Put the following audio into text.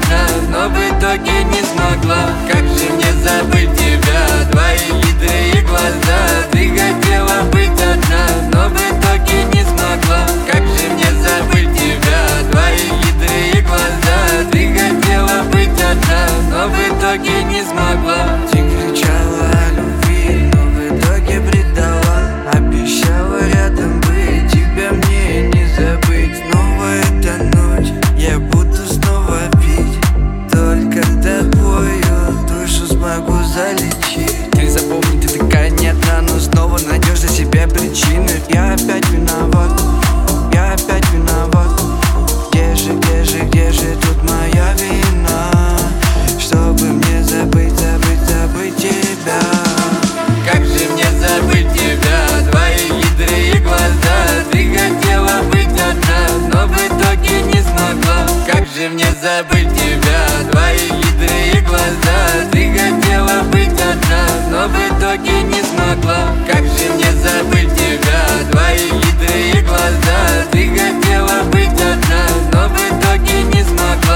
одна, но в итоге не смогла. Как же мне забыть тебя, твои хитрые глаза? Ты хотела быть одна, но в итоге не смогла. Как же мне забыть тебя, твои хитрые глаза? Ты хотела быть одна, но в итоге не смогла. Ты кричала о любви, но в итоге предала. Обещала рядом быть, тебя мне не забыть. Снова эта ночь, я буду снова пить. Только тобою душу смогу залечить. Ты запомни, ты такая не одна, но снова найдешь для себя причины. Я опять виноват, я опять виноват. Где же тут моя вина? Чтобы мне забыть тебя. Как же мне забыть тебя, твои хитрые глаза? Ты хотела быть одна, но в итоге не смогла. Как же мне забыть тебя, твои хитрые глаза? Ты хотела быть одна, но в итоге не смогла. Как же мне забыть тебя, твои хитрые глаза? Ты хотела быть одна, но в итоге не смогла.